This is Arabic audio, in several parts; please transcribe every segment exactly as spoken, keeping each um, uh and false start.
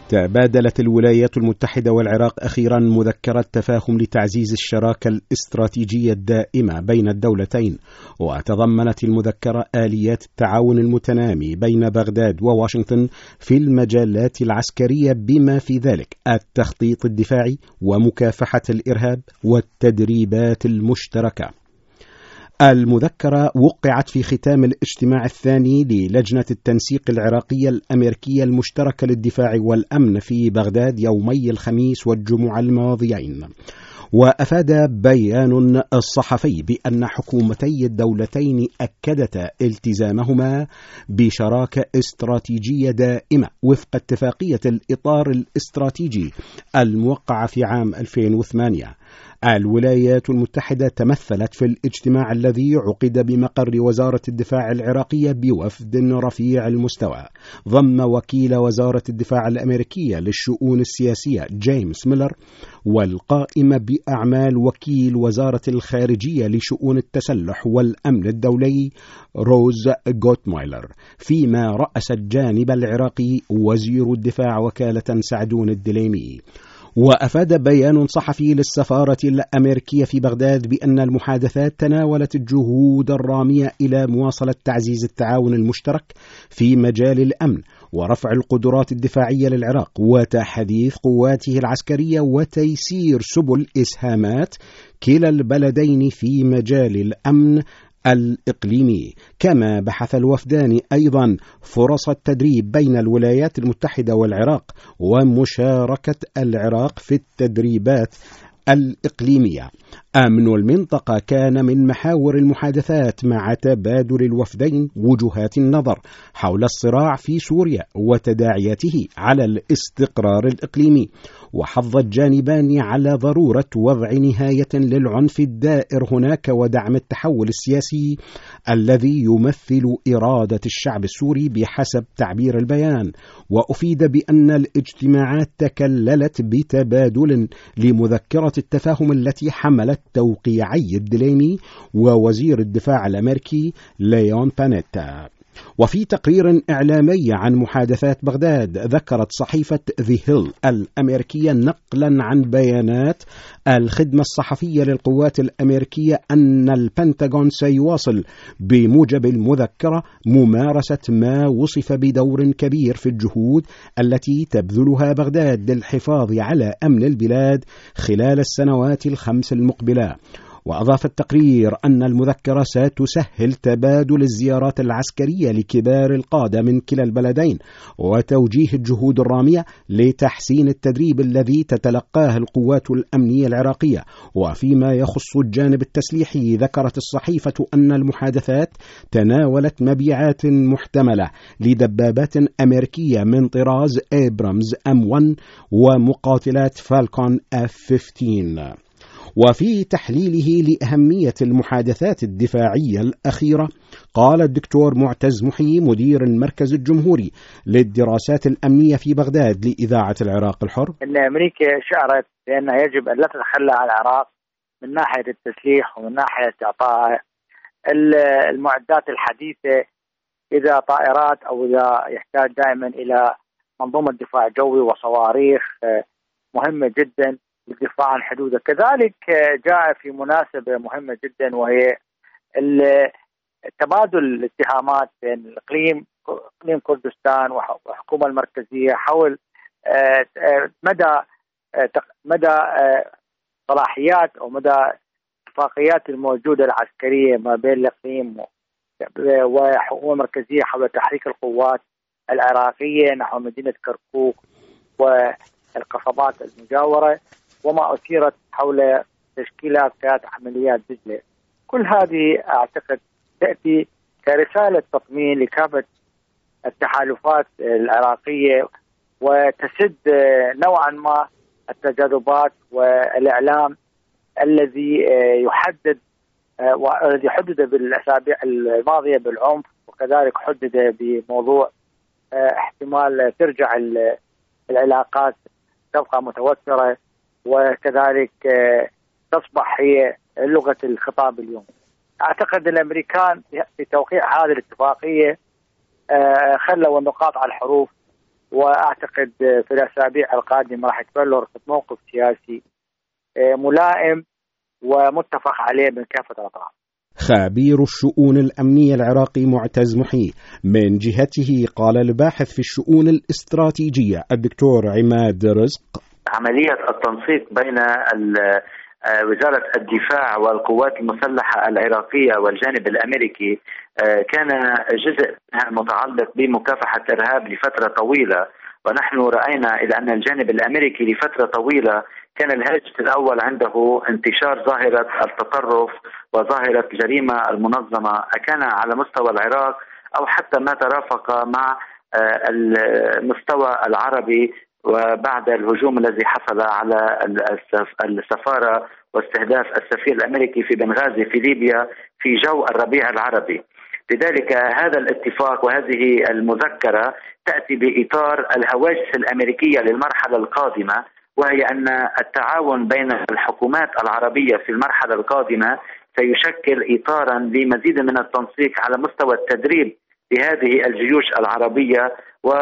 تبادلت الولايات المتحدة والعراق أخيرا مذكرة تفاهم لتعزيز الشراكة الاستراتيجية الدائمة بين الدولتين، وتضمنت المذكرة آليات التعاون المتنامي بين بغداد وواشنطن في المجالات العسكرية بما في ذلك التخطيط الدفاعي ومكافحة الإرهاب والتدريبات المشتركة. المذكرة وقعت في ختام الاجتماع الثاني للجنة التنسيق العراقية الأمريكية المشتركة للدفاع والأمن في بغداد يومي الخميس والجمعة الماضيين. وأفاد بيان الصحفي بأن حكومتي الدولتين أكدتا التزامهما بشراكة استراتيجية دائمة وفق اتفاقية الإطار الاستراتيجي الموقعة في عام ألفين وثمانية. الولايات المتحدة تمثلت في الاجتماع الذي عقد بمقر وزارة الدفاع العراقية بوفد رفيع المستوى ضم وكيل وزارة الدفاع الأمريكية للشؤون السياسية جيمس ميلر، والقائمة بأعمال وكيل وزارة الخارجية لشؤون التسلح والأمن الدولي روز غوتمايلر، فيما رأس الجانب العراقي وزير الدفاع وكالة سعدون الدليمي. وأفاد بيان صحفي للسفارة الأمريكية في بغداد بأن المحادثات تناولت الجهود الرامية إلى مواصلة تعزيز التعاون المشترك في مجال الأمن ورفع القدرات الدفاعية للعراق وتحديث قواته العسكرية وتيسير سبل إسهامات كلا البلدين في مجال الأمن الإقليمي. كما بحث الوفدان أيضا فرص التدريب بين الولايات المتحدة والعراق ومشاركة العراق في التدريبات الإقليمية. أمن المنطقة كان من محاور المحادثات، مع تبادل الوفدين وجهات النظر حول الصراع في سوريا وتداعياته على الاستقرار الإقليمي. وحض الجانبان على ضرورة وضع نهاية للعنف الدائر هناك ودعم التحول السياسي الذي يمثل إرادة الشعب السوري بحسب تعبير البيان. وأفيد بأن الاجتماعات تكللت بتبادل لمذكرة التفاهم التي حملت توقيعي الدليمي ووزير الدفاع الأمريكي ليون بانيتا. وفي تقرير إعلامي عن محادثات بغداد، ذكرت صحيفة ذا هيل الأمريكية نقلا عن بيانات الخدمة الصحفية للقوات الأمريكية أن البنتاغون سيواصل بموجب المذكرة ممارسة ما وصف بدور كبير في الجهود التي تبذلها بغداد للحفاظ على أمن البلاد خلال السنوات الخمس المقبلة. وأضاف التقرير أن المذكرة ستسهل تبادل الزيارات العسكرية لكبار القادة من كلا البلدين وتوجيه الجهود الرامية لتحسين التدريب الذي تتلقاه القوات الأمنية العراقية. وفيما يخص الجانب التسليحي، ذكرت الصحيفة أن المحادثات تناولت مبيعات محتملة لدبابات أمريكية من طراز إبرامز إم واحد ومقاتلات فالكون إف خمسة عشر. وفي تحليله لأهمية المحادثات الدفاعية الأخيرة، قال الدكتور معتز محي مدير المركز الجمهوري للدراسات الأمنية في بغداد لإذاعة العراق الحر أن أمريكا شعرت بأنها يجب أن لا تتخلى عن العراق من ناحية التسليح ومن ناحية إعطاء المعدات الحديثة، إذا طائرات أو إذا يحتاج دائما إلى منظومة دفاع جوي وصواريخ مهمة جدا للدفاع عن حدوده. كذلك جاء في مناسبة مهمة جدا، وهي تبادل الاتهامات بين الإقليم إقليم كردستان والحكومة المركزية حول مدى مدى صلاحيات أو مدى اتفاقيات الموجودة العسكرية ما بين الإقليم والحكومة المركزية حول تحريك القوات العراقية نحو مدينة كركوك والقصبات المجاورة، وما أثيرت حول تشكيلات قيادة عمليات دجلة. كل هذه أعتقد تأتي كرسالة تطمين لكافة التحالفات العراقية وتسد نوعا ما التجاذبات والإعلام الذي يحدد والذي حدد بالأسابيع الماضية بالعنف، وكذلك حدد بموضوع احتمال ترجع العلاقات تبقى متوترة، وكذلك تصبح هي لغة الخطاب اليوم. أعتقد الأمريكان في توقيع هذه الاتفاقية خلوا النقاط على الحروف وأعتقد في الأسابيع القادمة راح يتبلور موقف سياسي ملائم ومتفق عليه من كافة الأطراف. خبير الشؤون الأمنية العراقي معتز محي من جهته قال الباحث في الشؤون الاستراتيجية الدكتور عماد رزق: عملية التنسيق بين وزارة الدفاع والقوات المسلحة العراقية والجانب الأمريكي كان جزء متعلق بمكافحة الإرهاب لفترة طويلة، ونحن رأينا إلى أن الجانب الأمريكي لفترة طويلة كان الهدف الأول عنده انتشار ظاهرة التطرف وظاهرة الجريمة المنظمة، أكان على مستوى العراق أو حتى ما ترافق مع المستوى العربي، وبعد الهجوم الذي حصل على السفارة واستهداف السفير الأمريكي في بنغازي في ليبيا في جو الربيع العربي. لذلك هذا الاتفاق وهذه المذكرة تأتي بإطار الهواجس الأمريكية للمرحلة القادمة، وهي أن التعاون بين الحكومات العربية في المرحلة القادمة سيشكل إطارا لمزيد من التنسيق على مستوى التدريب لهذه الجيوش العربية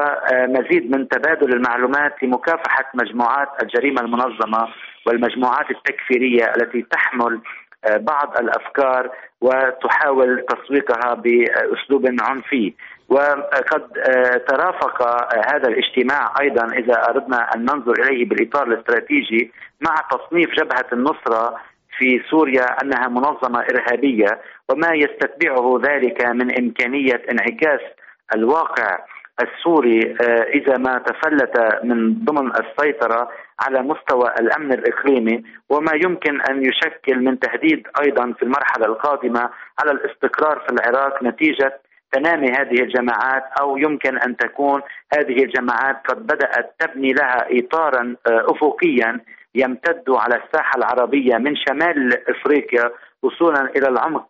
ومزيد من تبادل المعلومات لمكافحة مجموعات الجريمة المنظمة والمجموعات التكفيرية التي تحمل بعض الأفكار وتحاول تسويقها بأسلوب عنفي. وقد ترافق هذا الاجتماع أيضا إذا أردنا أن ننظر إليه بالإطار الاستراتيجي مع تصنيف جبهة النصرة في سوريا أنها منظمة إرهابية، وما يستتبعه ذلك من إمكانية انعكاس الواقع السوري إذا ما تفلت من ضمن السيطرة على مستوى الأمن الإقليمي، وما يمكن أن يشكل من تهديد أيضا في المرحلة القادمة على الاستقرار في العراق نتيجة تنامي هذه الجماعات، أو يمكن أن تكون هذه الجماعات قد بدأت تبني لها إطارا أفقيا يمتد على الساحة العربية من شمال إفريقيا وصولا إلى العمق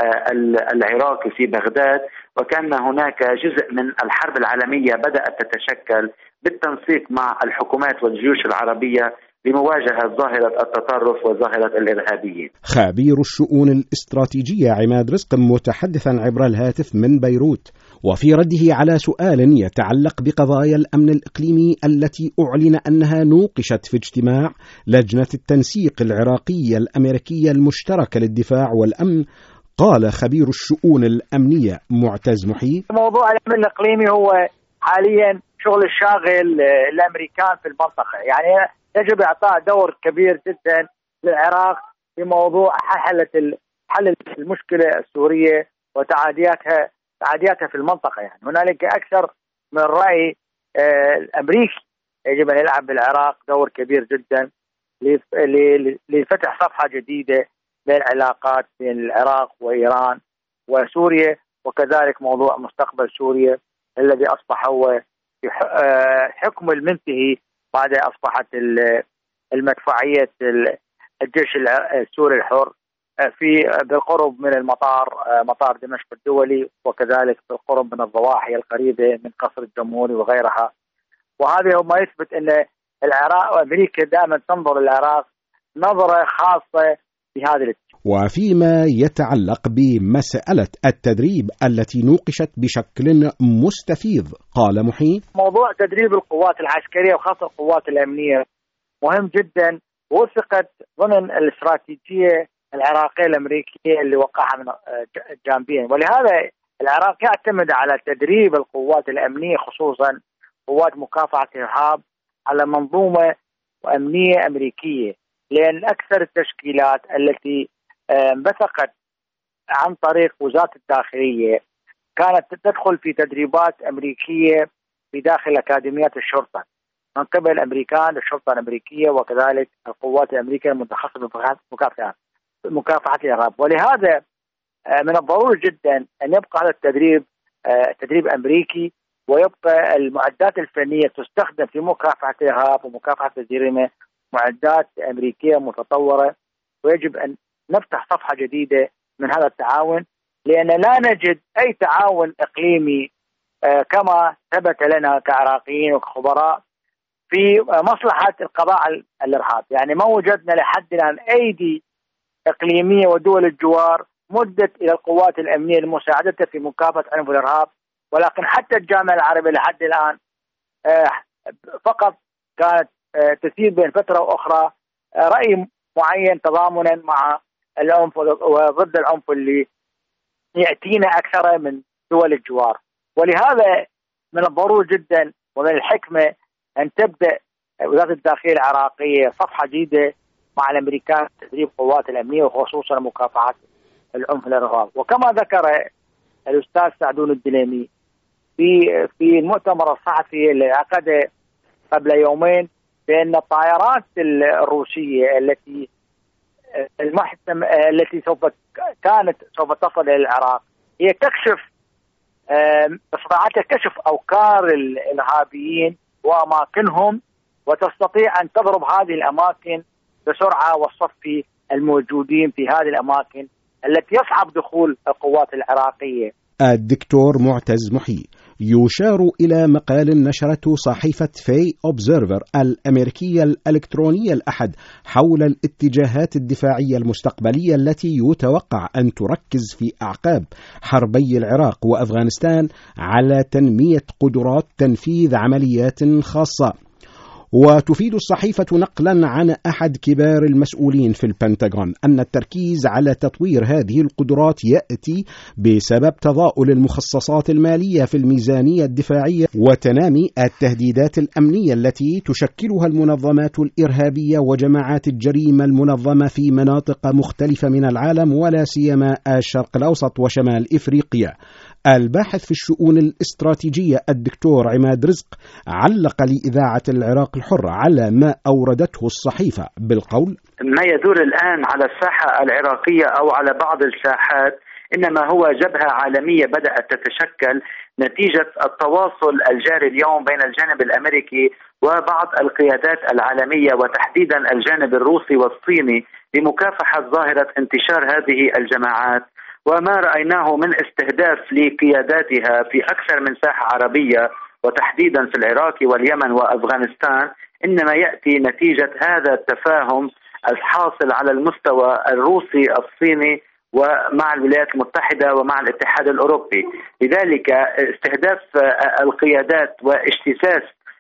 العراقي في بغداد، وكان هناك جزء من الحرب العالمية بدأت تتشكل بالتنسيق مع الحكومات والجيوش العربية لمواجهة ظاهرة التطرف وظاهرة الإرهابيين. خبير الشؤون الاستراتيجية عماد رزق متحدثا عبر الهاتف من بيروت، وفي رده على سؤال يتعلق بقضايا الأمن الإقليمي التي أعلن أنها نوقشت في اجتماع لجنة التنسيق العراقية الأمريكية المشتركة للدفاع والأمن، قال خبير الشؤون الأمنية معتز محي: موضوع الأمن الإقليمي هو حاليا شغل الشاغل الأمريكان في المنطقة، يعني يجب إعطاء دور كبير جدا للعراق في موضوع حل حل المشكلة السورية وتعادياتها تعادياتها في المنطقة. يعني هنالك أكثر من رأي الأمريكي يجب أن يلعب بالعراق دور كبير جدا لفتح صفحة جديدة للعلاقات بين العراق وإيران وسوريا، وكذلك موضوع مستقبل سوريا الذي أصبح هو حكم المنتهي بعد أصبحت المدفعية الجيش السوري الحر في بالقرب من المطار مطار دمشق الدولي، وكذلك بالقرب من الضواحي القريبة من قصر الجمهوري وغيرها. وهذا ما يثبت أن العراق وأمريكا دائما تنظر للعراق نظرة خاصة في هذا الاتجاه. وفيما يتعلق بمسألة التدريب التي نوقشت بشكل مستفيض، قال محي: موضوع تدريب القوات العسكرية وخاصة القوات الأمنية مهم جدا، وثقت ضمن الاستراتيجية العراقية الأمريكية اللي وقعها من الجانبين، ولهذا العراق يعتمد على تدريب القوات الأمنية خصوصا قوات مكافحة الإرهاب على منظومة أمنية أمريكية، لأن أكثر التشكيلات التي انبثقت عن طريق وزارة الداخلية كانت تدخل في تدريبات أمريكية في داخل أكاديميات الشرطة من قبل الأمريكان للشرطة الأمريكية، وكذلك القوات الأمريكية المتخصصة بمكافحة مكافحة الإرهاب. ولهذا من الضروري جدا أن يبقى هذا التدريب تدريب أمريكي، ويبقى المعدات الفنية تستخدم في مكافحة الإرهاب ومكافحة الجريمة معدات أمريكية متطورة، ويجب أن نفتح صفحة جديدة من هذا التعاون، لأن لا نجد أي تعاون إقليمي كما ثبت لنا كعراقيين وكخبراء في مصلحة القضاء على الإرهاب. يعني ما وجدنا لحد الآن أيدي إقليمية ودول الجوار مدت إلى القوات الأمنية لمساعدتها في مكافحة عنف الإرهاب، ولكن حتى الجامعة العربية لحد الآن فقط كانت تسير بين فترة وأخرى رأي معين تضامنا مع العنف وضد العنف اللي يأتينا أكثر من دول الجوار. ولهذا من الضروري جدا ومن الحكمة أن تبدأ وزارة الداخلية العراقية صفحة جديدة مع الأمريكان تدريب قوات الأمنية وخصوصا مكافحة العنف والإرهاب. وكما ذكر الأستاذ سعدون الدليمي في في المؤتمر الصحفي اللي عقده قبل يومين بأن الطائرات الروسية التي المحتم التي سوف كانت سوف تصل إلى العراق هي تكشف استطاعت كشف أوكار الإرهابيين وأماكنهم، وتستطيع أن تضرب هذه الأماكن بسرعة والصف الموجودين في هذه الأماكن التي يصعب دخول القوات العراقية. الدكتور معتز محي يشار إلى مقال نشرته صحيفة في أوبزرفر الأمريكية الإلكترونية الأحد حول الاتجاهات الدفاعية المستقبلية التي يتوقع أن تركز في أعقاب حربي العراق وأفغانستان على تنمية قدرات تنفيذ عمليات خاصة. وتفيد الصحيفة نقلا عن أحد كبار المسؤولين في البنتاغون أن التركيز على تطوير هذه القدرات يأتي بسبب تضاؤل المخصصات المالية في الميزانية الدفاعية وتنامي التهديدات الأمنية التي تشكلها المنظمات الإرهابية وجماعات الجريمة المنظمة في مناطق مختلفة من العالم ولا سيما الشرق الأوسط وشمال إفريقيا. الباحث في الشؤون الاستراتيجية الدكتور عماد رزق علق لإذاعة العراق الحرة على ما أوردته الصحيفة بالقول: ما يدور الآن على الساحة العراقية أو على بعض الساحات إنما هو جبهة عالمية بدأت تتشكل نتيجة التواصل الجاري اليوم بين الجانب الأمريكي وبعض القيادات العالمية وتحديدا الجانب الروسي والصيني لمكافحة ظاهرة انتشار هذه الجماعات، وما رأيناه من استهداف لقياداتها في أكثر من ساحة عربية وتحديدا في العراق واليمن وأفغانستان إنما يأتي نتيجة هذا التفاهم الحاصل على المستوى الروسي الصيني ومع الولايات المتحدة ومع الاتحاد الأوروبي. لذلك استهداف القيادات واجتثاث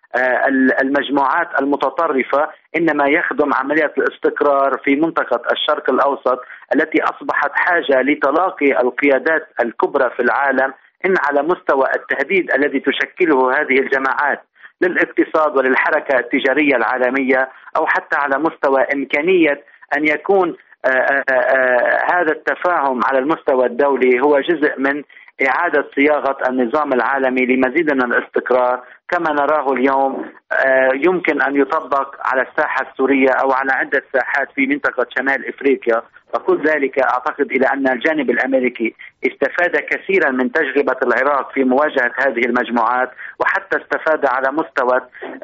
المجموعات المتطرفة إنما يخدم عملية الاستقرار في منطقة الشرق الأوسط التي أصبحت حاجة لتلاقي القيادات الكبرى في العالم إن على مستوى التهديد الذي تشكله هذه الجماعات للاقتصاد وللحركة التجارية العالمية، أو حتى على مستوى إمكانية أن يكون آآ آآ هذا التفاهم على المستوى الدولي هو جزء من إعادة صياغة النظام العالمي لمزيد من الاستقرار كما نراه اليوم يمكن أن يطبق على الساحة السورية أو على عدة ساحات في منطقة شمال إفريقيا. وكل ذلك أعتقد إلى أن الجانب الأمريكي استفاد كثيرا من تجربة العراق في مواجهة هذه المجموعات، وحتى استفاد على مستوى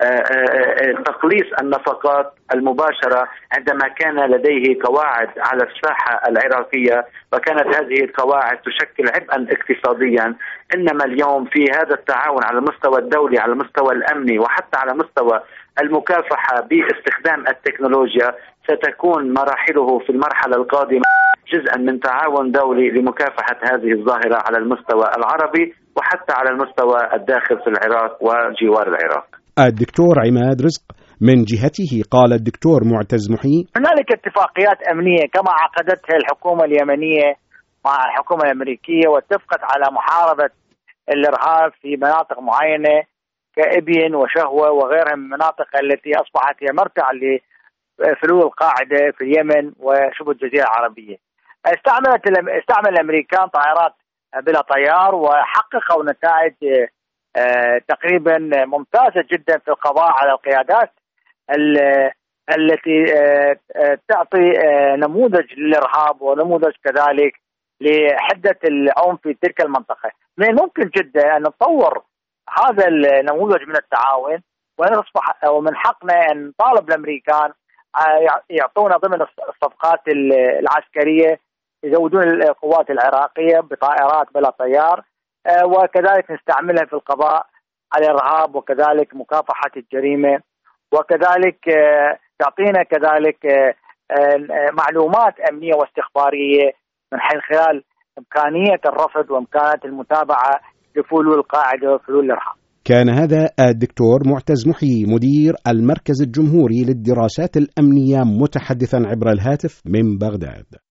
تقليص النفقات المباشرة عندما كان لديه قواعد على الساحة العراقية وكانت هذه القواعد تشكل عبئا اقتصاديا. إنما اليوم في هذا التعاون على المستوى الدولي على المستوى الأمني وحتى على مستوى المكافحة باستخدام التكنولوجيا ستكون مراحله في المرحلة القادمة جزءا من تعاون دولي لمكافحة هذه الظاهرة على المستوى العربي وحتى على المستوى الداخل في العراق وجوار العراق. الدكتور عماد رزق من جهته قال الدكتور معتز محي: هنالك اتفاقيات أمنية كما عقدتها الحكومة اليمنية مع الحكومة الأمريكية واتفقت على محاربة الإرهاب في مناطق معينة كإبين وشهوة وغيرها من المناطق التي أصبحت هي مرتع لفلول القاعدة في اليمن وشبه الجزيرة العربية. استعملت استعمل الأمريكان طائرات بلا طيار وحققوا نتائج تقريبا ممتازة جدا في القضاء على القيادات التي تعطي نموذج للإرهاب ونموذج كذلك لحدة العنف في تلك المنطقة. من الممكن جدا أن نطور هذا النموذج من التعاون ونصبح ومن حقنا أن نطالب الأمريكان يعطونا ضمن الصفقات العسكرية يزودون القوات العراقية بطائرات بلا طيار وكذلك نستعملها في القضاء على الإرهاب وكذلك مكافحة الجريمة، وكذلك تعطينا كذلك معلومات أمنية واستخبارية من خلال إمكانية الرصد وإمكانية المتابعة لفلول القاعدة وفلول الإرهاب. كان هذا الدكتور معتز محيي مدير المركز الجمهوري للدراسات الأمنية متحدثا عبر الهاتف من بغداد.